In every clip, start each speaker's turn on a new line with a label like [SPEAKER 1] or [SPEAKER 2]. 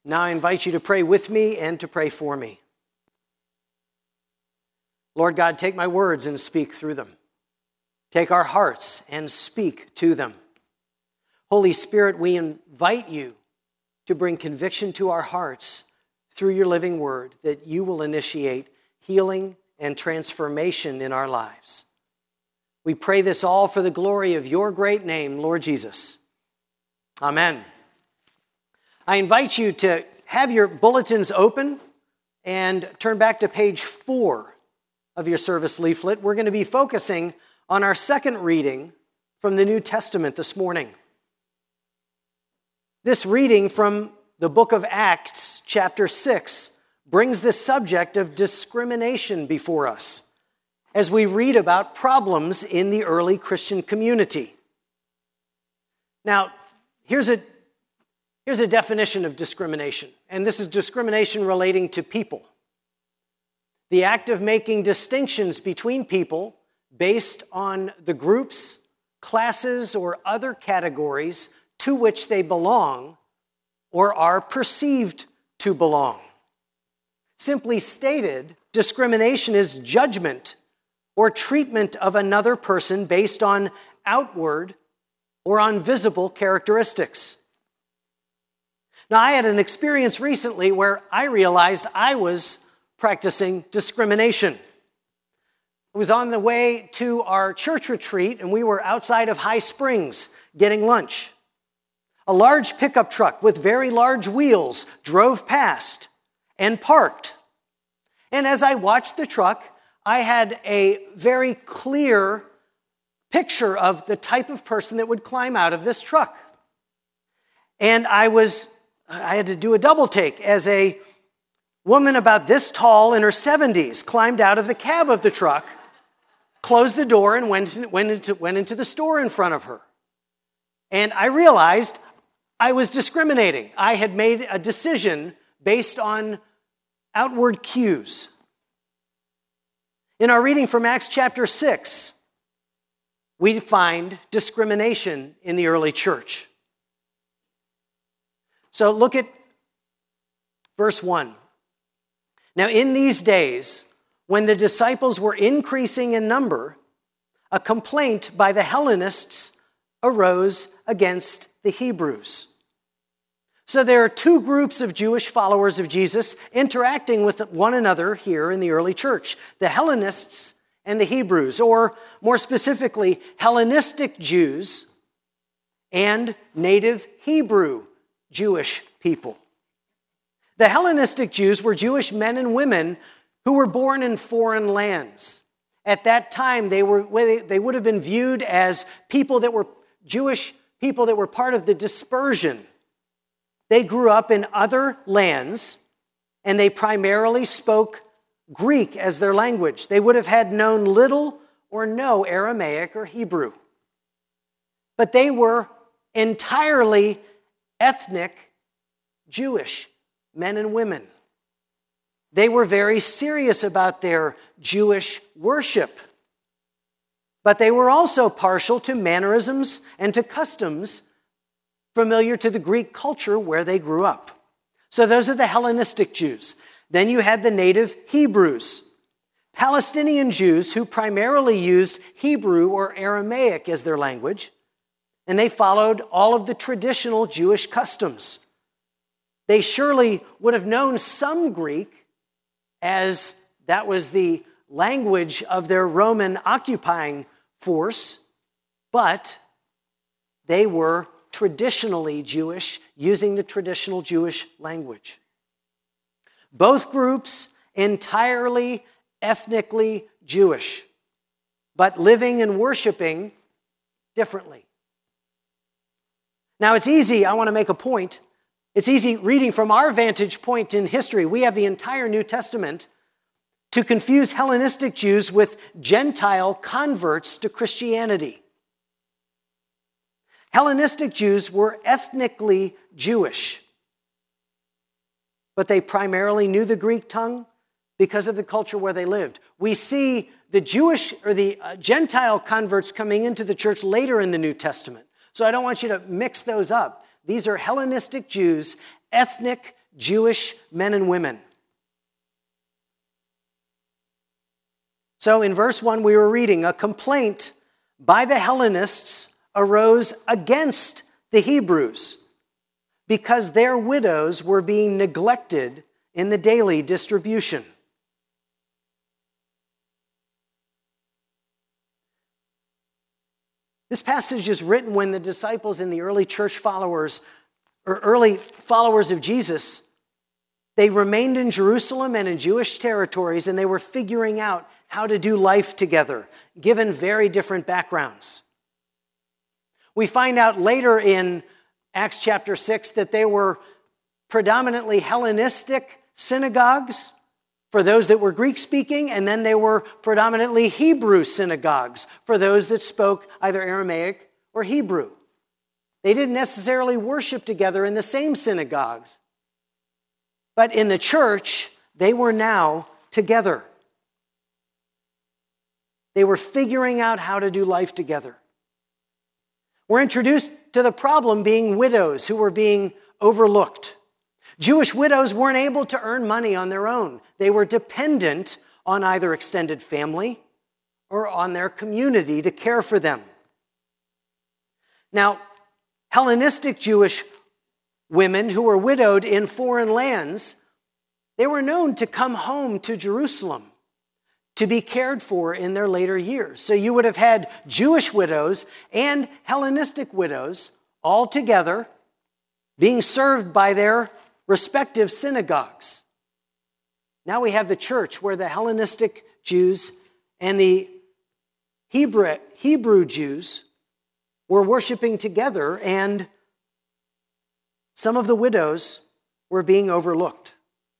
[SPEAKER 1] Now I invite you to pray with me and to pray for me. Lord God, take my words and speak through them. Take our hearts and speak to them. Holy Spirit, we invite you to bring conviction to our hearts through your living word, that you will initiate healing and transformation in our lives. We pray this all for the glory of your great name, Lord Jesus. Amen. I invite you to have your bulletins open and turn back to page 4 of your service leaflet. We're going to be focusing on our second reading from the New Testament this morning. This reading from the book of Acts, chapter 6, brings the subject of discrimination before us as we read about problems in the early Christian community. Now, here's a definition of discrimination, and this is discrimination relating to people. The act of making distinctions between people based on the groups, classes, or other categories to which they belong or are perceived to belong. Simply stated, discrimination is judgment or treatment of another person based on outward or on visible characteristics. Now, I had an experience recently where I realized I was practicing discrimination. I was on the way to our church retreat, and we were outside of High Springs getting lunch. A large pickup truck with very large wheels drove past and parked. And as I watched the truck, I had a very clear picture of the type of person that would climb out of this truck. And I had to do a double take as a woman about this tall in her 70s climbed out of the cab of the truck, closed the door, and went into the store in front of her. And I realized I was discriminating. I had made a decision based on outward cues. In our reading from Acts chapter 6, we find discrimination in the early church. So look at verse 1. Now, in these days, when the disciples were increasing in number, a complaint by the Hellenists arose against the Hebrews. So there are two groups of Jewish followers of Jesus interacting with one another here in the early church: the Hellenists and the Hebrews, or more specifically, Hellenistic Jews and native Hebrew Jewish people. The Hellenistic Jews were Jewish men and women who were born in foreign lands. At that time, they would have been viewed as people that were Jewish people that were part of the dispersion. They grew up in other lands, and they primarily spoke Greek as their language. They would have had known little or no Aramaic or Hebrew. But they were entirely ethnic Jewish men and women. They were very serious about their Jewish worship. But they were also partial to mannerisms and to customs familiar to the Greek culture where they grew up. So those are the Hellenistic Jews. Then you had the native Hebrews, Palestinian Jews who primarily used Hebrew or Aramaic as their language, and they followed all of the traditional Jewish customs. They surely would have known some Greek, as that was the language of their Roman occupying force, but they were traditionally Jewish, using the traditional Jewish language. Both groups entirely ethnically Jewish, but living and worshiping differently. Now, it's easy, I want to make a point. It's easy reading from our vantage point in history. We have the entire New Testament to confuse Hellenistic Jews with Gentile converts to Christianity. Hellenistic Jews were ethnically Jewish, but they primarily knew the Greek tongue because of the culture where they lived. We see the Jewish or the Gentile converts coming into the church later in the New Testament. So I don't want you to mix those up. These are Hellenistic Jews, ethnic Jewish men and women. So in verse 1, we were reading, a complaint by the Hellenists arose against the Hebrews because their widows were being neglected in the daily distribution. This passage is written when the disciples and the early church followers, or early followers of Jesus, they remained in Jerusalem and in Jewish territories, and they were figuring out how to do life together, given very different backgrounds. We find out later in Acts chapter 6 that they were predominantly Hellenistic synagogues for those that were Greek-speaking, and then they were predominantly Hebrew synagogues for those that spoke either Aramaic or Hebrew. They didn't necessarily worship together in the same synagogues, but in the church, they were now together. They were figuring out how to do life together. We're introduced to the problem being widows who were being overlooked. Jewish widows weren't able to earn money on their own. They were dependent on either extended family or on their community to care for them. Now, Hellenistic Jewish women who were widowed in foreign lands, they were known to come home to Jerusalem to be cared for in their later years. So you would have had Jewish widows and Hellenistic widows all together being served by their respective synagogues. Now we have the church where the Hellenistic Jews and the Hebrew Jews were worshiping together, and some of the widows were being overlooked.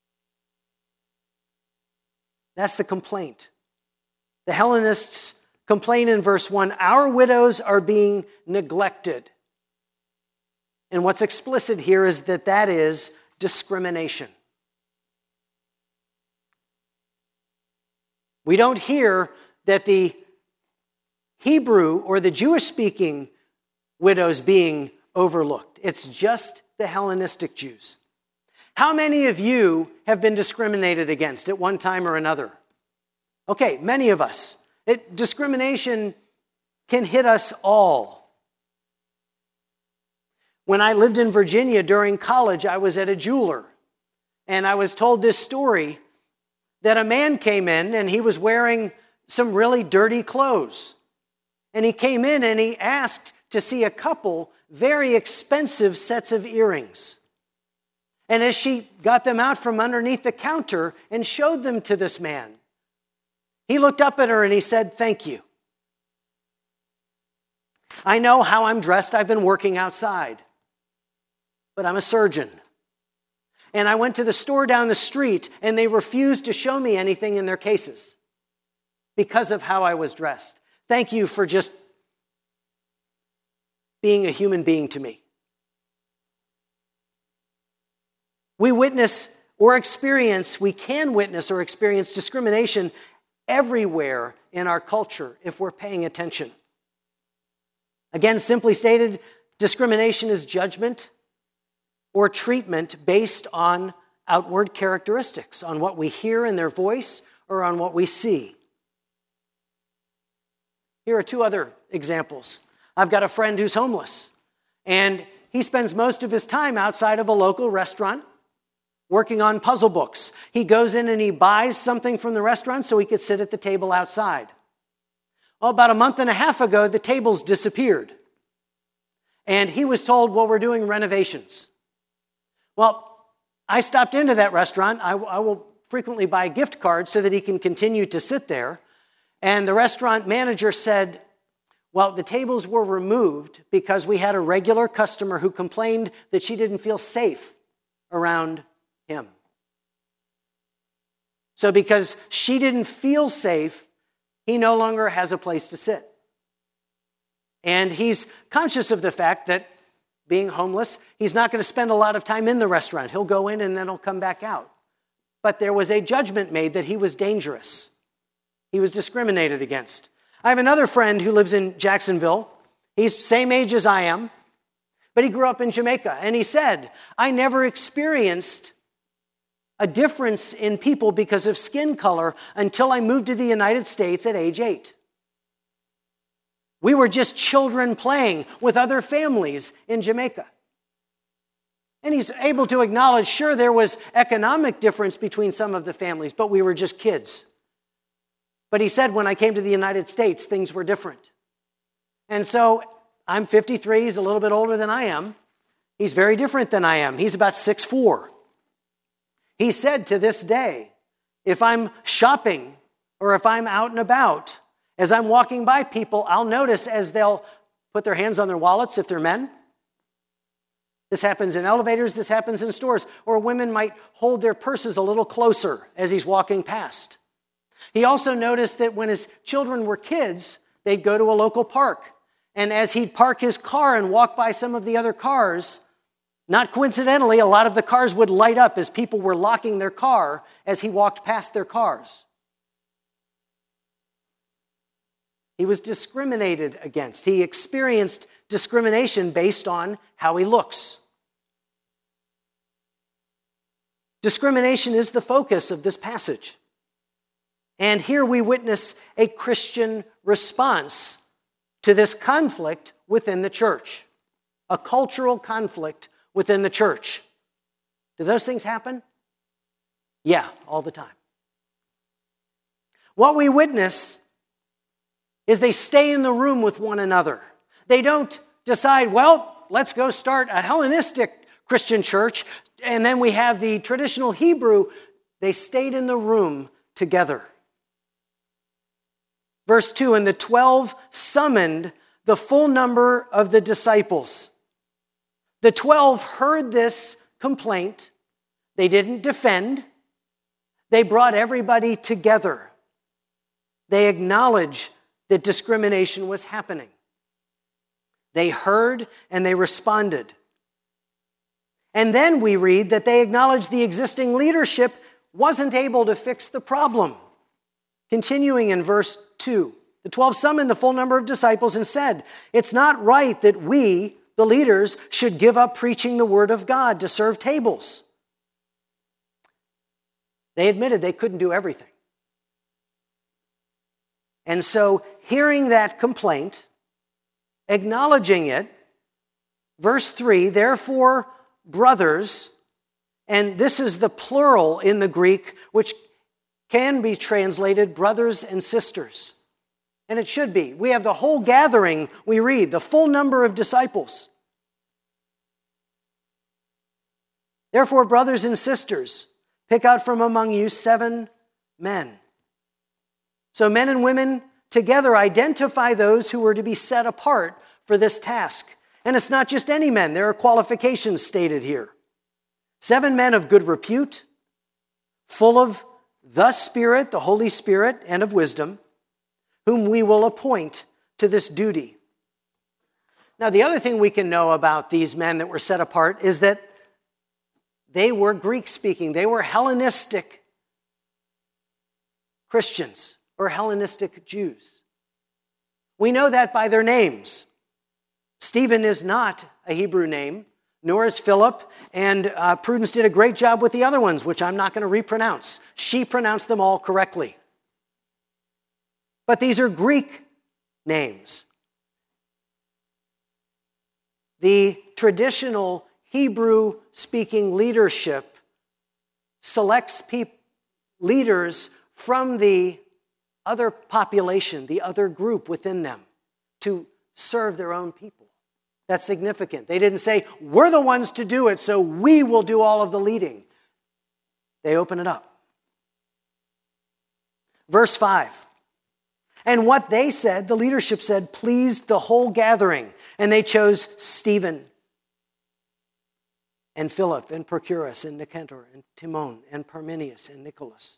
[SPEAKER 1] That's the complaint. The Hellenists complain in verse 1, our widows are being neglected. And what's explicit here is that is discrimination. We don't hear that the Hebrew or the Jewish-speaking widows being overlooked. It's just the Hellenistic Jews. How many of you have been discriminated against at one time or another? Okay, many of us. Discrimination can hit us all. When I lived in Virginia during college, I was at a jeweler, and I was told this story that a man came in and he was wearing some really dirty clothes. And he came in and he asked to see a couple very expensive sets of earrings. And as she got them out from underneath the counter and showed them to this man, he looked up at her and he said, "Thank you. I know how I'm dressed. I've been working outside. But I'm a surgeon. And I went to the store down the street and they refused to show me anything in their cases because of how I was dressed. Thank you for just being a human being to me." We can witness or experience discrimination everywhere in our culture if we're paying attention. Again, simply stated, discrimination is judgment or treatment based on outward characteristics, on what we hear in their voice or on what we see. Here are two other examples. I've got a friend who's homeless, and he spends most of his time outside of a local restaurant working on puzzle books. He goes in and he buys something from the restaurant so he could sit at the table outside. Well, about a month and a half ago, the tables disappeared. And he was told, well, we're doing renovations. Well, I stopped into that restaurant. I will frequently buy gift cards so that he can continue to sit there. And the restaurant manager said, well, the tables were removed because we had a regular customer who complained that she didn't feel safe around him. So because she didn't feel safe, he no longer has a place to sit. And he's conscious of the fact that being homeless, he's not going to spend a lot of time in the restaurant. He'll go in and then he'll come back out. But there was a judgment made that he was dangerous. He was discriminated against. I have another friend who lives in Jacksonville. He's the same age as I am, but he grew up in Jamaica. And he said, I never experienced a difference in people because of skin color until I moved to the United States at age 8. We were just children playing with other families in Jamaica. And he's able to acknowledge, sure, there was economic difference between some of the families, but we were just kids. But he said, when I came to the United States, things were different. And so I'm 53, he's a little bit older than I am. He's very different than I am. He's about 6'4". He said to this day, if I'm shopping or if I'm out and about, as I'm walking by people, I'll notice as they'll put their hands on their wallets if they're men. This happens in elevators, this happens in stores, or women might hold their purses a little closer as he's walking past. He also noticed that when his children were kids, they'd go to a local park. And as he'd park his car and walk by some of the other cars, not coincidentally, a lot of the cars would light up as people were locking their car as he walked past their cars. He was discriminated against. He experienced discrimination based on how he looks. Discrimination is the focus of this passage. And here we witness a Christian response to this conflict within the church, a cultural conflict within the church. Do those things happen? Yeah, all the time. What we witness is they stay in the room with one another. They don't decide, well, let's go start a Hellenistic Christian church, and then we have the traditional Hebrew. They stayed in the room together. Verse 2, and the 12 summoned the full number of the disciples. The 12 heard this complaint. They didn't defend. They brought everybody together. They acknowledged that discrimination was happening. They heard and they responded. And then we read that they acknowledged the existing leadership wasn't able to fix the problem. Continuing in verse 2, the 12 summoned the full number of disciples and said, it's not right that we, the leaders, should give up preaching the word of God to serve tables. They admitted they couldn't do everything. And so, hearing that complaint, acknowledging it, verse 3, therefore, brothers, and this is the plural in the Greek, which can be translated brothers and sisters. And it should be. We have the whole gathering, we read, the full number of disciples. Therefore, brothers and sisters, pick out from among you 7 men. So men and women together identify those who were to be set apart for this task. And it's not just any men. There are qualifications stated here. 7 men of good repute, full of the Spirit, the Holy Spirit, and of wisdom, whom we will appoint to this duty. Now, the other thing we can know about these men that were set apart is that they were Greek-speaking. They were Hellenistic Christians or Hellenistic Jews. We know that by their names. Stephen is not a Hebrew name, nor is Philip, and Prudence did a great job with the other ones, which I'm not going to repronounce. She pronounced them all correctly. But these are Greek names. The traditional Hebrew-speaking leadership selects leaders from the other population, the other group within them, to serve their own people. That's significant. They didn't say, we're the ones to do it, so we will do all of the leading. They open it up. Verse 5. And what they said, the leadership said, pleased the whole gathering. And they chose Stephen and Philip and Prochorus and Nicanor and Timon and Parmenius and Nicholas.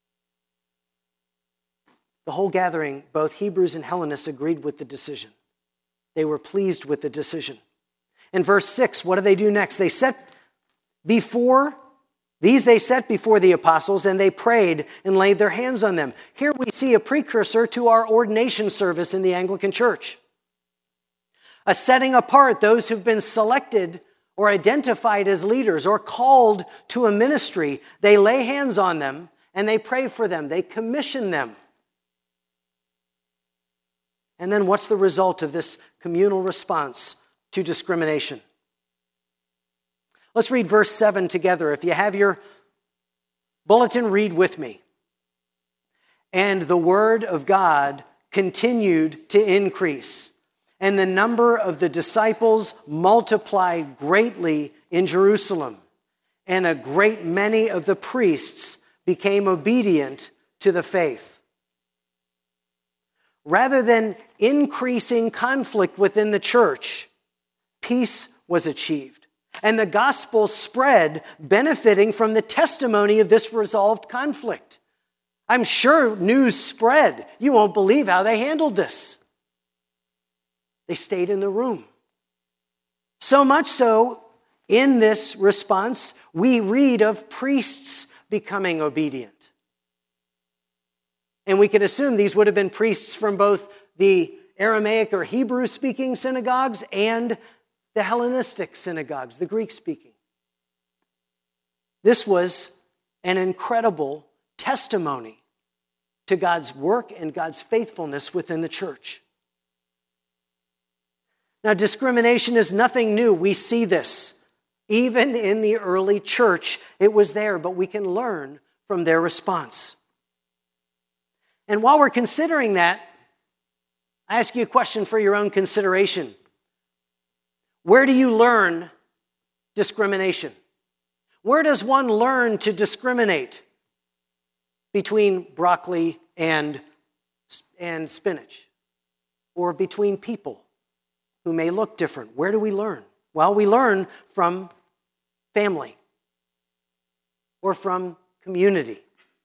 [SPEAKER 1] The whole gathering, both Hebrews and Hellenists, agreed with the decision. They were pleased with the decision. In verse 6, what do they do next? They set before the apostles, and they prayed and laid their hands on them. Here we see a precursor to our ordination service in the Anglican Church. A setting apart those who've been selected or identified as leaders or called to a ministry, they lay hands on them and they pray for them. They commission them. And then what's the result of this communal response to discrimination? Let's read verse 7 together. If you have your bulletin, read with me. And the word of God continued to increase, and the number of the disciples multiplied greatly in Jerusalem, and a great many of the priests became obedient to the faith. Rather than increasing conflict within the church, peace was achieved, and the gospel spread, benefiting from the testimony of this resolved conflict. I'm sure news spread. You won't believe how they handled this. They stayed in the room. So much so, in this response, we read of priests becoming obedient. And we can assume these would have been priests from both the Aramaic or Hebrew-speaking synagogues and the Hellenistic synagogues, the Greek-speaking. This was an incredible testimony to God's work and God's faithfulness within the church. Now, discrimination is nothing new. We see this. Even in the early church, it was there, but we can learn from their response. And while we're considering that, I ask you a question for your own consideration. Where do you learn discrimination? Where does one learn to discriminate between broccoli and spinach? Or between people who may look different? Where do we learn? Well, we learn from family or from community.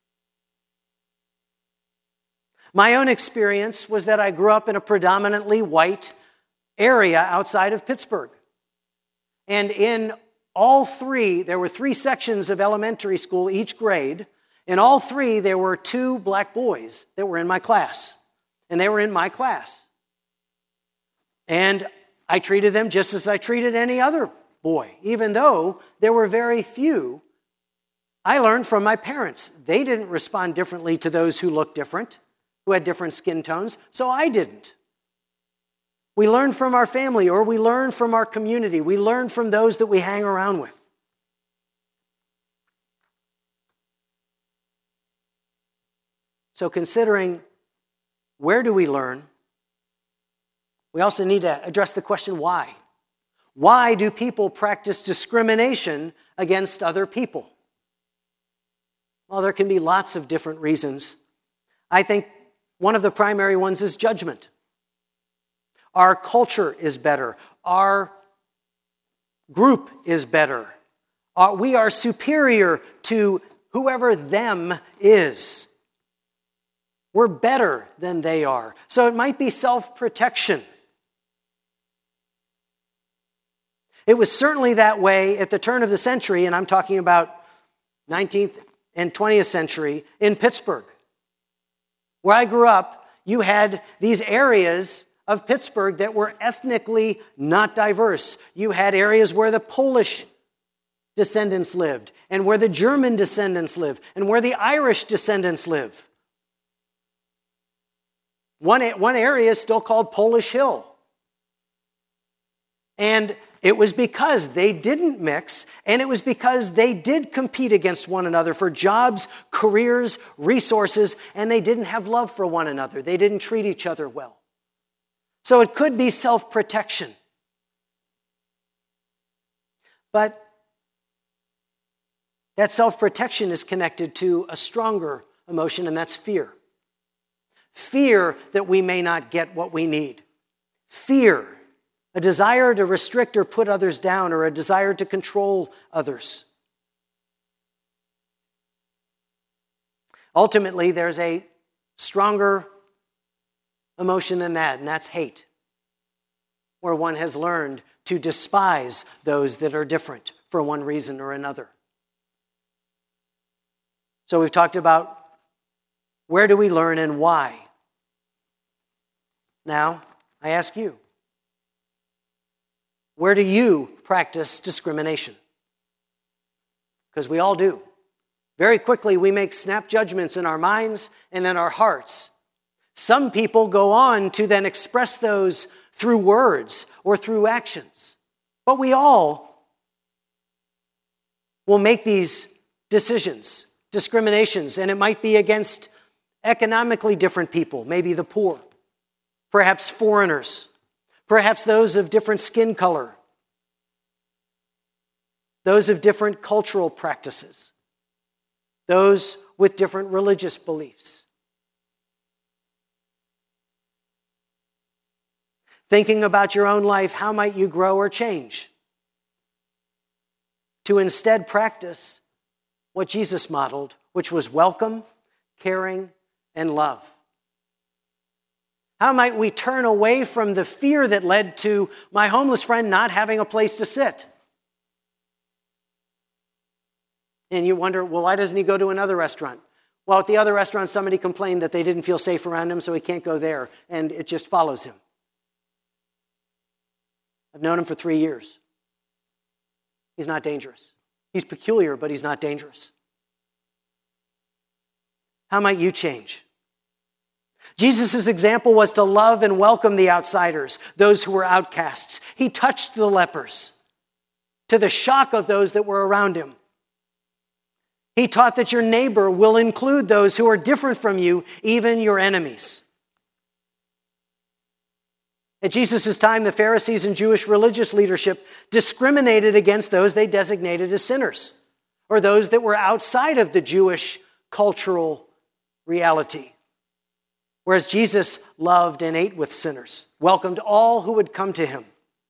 [SPEAKER 1] My own experience was that I grew up in a predominantly white area outside of Pittsburgh. And in all three, there were 3 sections of elementary school, each grade. In all 3, there were 2 black boys that were in my class. And they were in my class. And I treated them just as I treated any other boy, even though there were very few. I learned from my parents. They didn't respond differently to those who looked different, who had different skin tones, so I didn't. We learn from our family, or we learn from our community. We learn from those that we hang around with. So considering where do we learn, we also need to address the question why. Why do people practice discrimination against other people? Well, there can be lots of different reasons. I think one of the primary ones is judgment. Our culture is better. Our group is better. We are superior to whoever them is. We're better than they are. So it might be self-protection. It was certainly that way at the turn of the century, and I'm talking about 19th and 20th century in Pittsburgh. Where I grew up, you had these areas of Pittsburgh that were ethnically not diverse. You had areas where the Polish descendants lived, and where the German descendants live, and where the Irish descendants live. One area is still called Polish Hill. And it was because they didn't mix, and it was because they did compete against one another for jobs, careers, resources, and they didn't have love for one another. They didn't treat each other well. So it could be self-protection. But that self-protection is connected to a stronger emotion, and that's fear. Fear that we may not get what we need. Fear. A desire to restrict or put others down, or a desire to control others. Ultimately, there's a stronger emotion than that, and that's hate, where one has learned to despise those that are different for one reason or another. So we've talked about where do we learn and why. Now, I ask you, Where do you practice discrimination? Because we all do. Very quickly, we make snap judgments in our minds and in our hearts. Some people go on to then express those through words or through actions. But we all will make these decisions, discriminations, and it might be against economically different people, maybe the poor, perhaps foreigners, perhaps those of different skin color, those of different cultural practices, those with different religious beliefs. Thinking about your own life, how might you grow or change to instead practice what Jesus modeled, which was welcome, caring, and love? How might we turn away from the fear that led to my homeless friend not having a place to sit? And you wonder, well, why doesn't he go to another restaurant? Well, at the other restaurant, somebody complained that they didn't feel safe around him, so he can't go there, and it just follows him. I've known him for 3 years. He's not dangerous. He's peculiar, but he's not dangerous. How might you change? Jesus' example was to love and welcome the outsiders, those who were outcasts. He touched the lepers, to the shock of those that were around him. He taught that your neighbor will include those who are different from you, even your enemies. At Jesus' time, the Pharisees and Jewish religious leadership discriminated against those they designated as sinners, or those that were outside of the Jewish cultural reality. Whereas Jesus loved and ate with sinners, welcomed all who would come to him.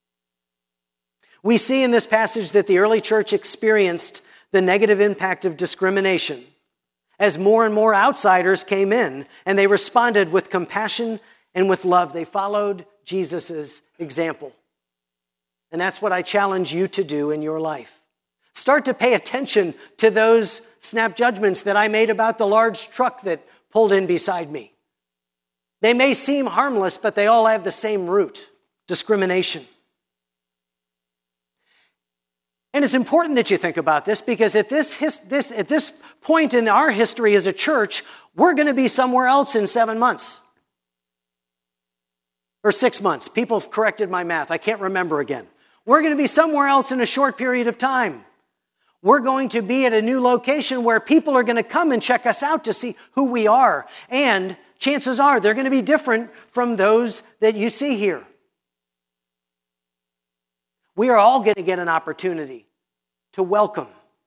[SPEAKER 1] We see in this passage that the early church experienced the negative impact of discrimination as more and more outsiders came in, and they responded with compassion and with love. They followed Jesus' example. And that's what I challenge you to do in your life. Start to pay attention to those snap judgments that I made about the large truck that pulled in beside me. They may seem harmless, but they all have the same root: discrimination. And it's important that you think about this, because at this point in our history as a church, we're going to be somewhere else in 7 months. Or 6 months. People have corrected my math. I can't remember again. We're going to be somewhere else in a short period of time. We're going to be at a new location where people are going to come and check us out to see who we are. And chances are they're going to be different from those that you see here. We are all going to get an opportunity to welcome.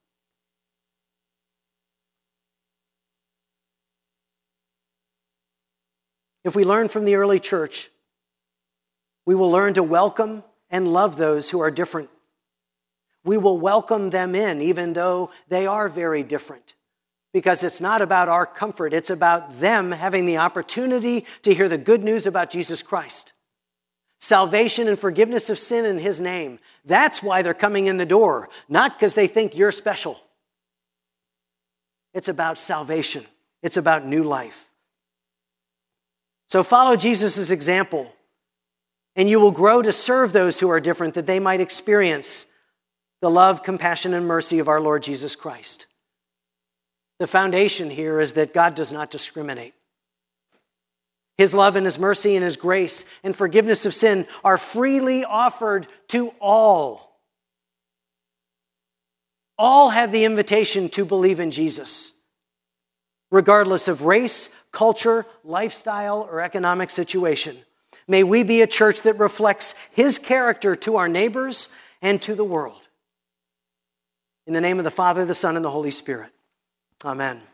[SPEAKER 1] If we learn from the early church, we will learn to welcome and love those who are different. We will welcome them in, even though they are very different. Because it's not about our comfort, it's about them having the opportunity to hear the good news about Jesus Christ. Salvation and forgiveness of sin in his name. That's why they're coming in the door, not because they think you're special. It's about salvation. It's about new life. So follow Jesus' example, and you will grow to serve those who are different, that they might experience the love, compassion, and mercy of our Lord Jesus Christ. The foundation here is that God does not discriminate. His love and his mercy and his grace and forgiveness of sin are freely offered to all. All have the invitation to believe in Jesus, regardless of race, culture, lifestyle, or economic situation. May we be a church that reflects his character to our neighbors and to the world. In the name of the Father, the Son, and the Holy Spirit. Amen.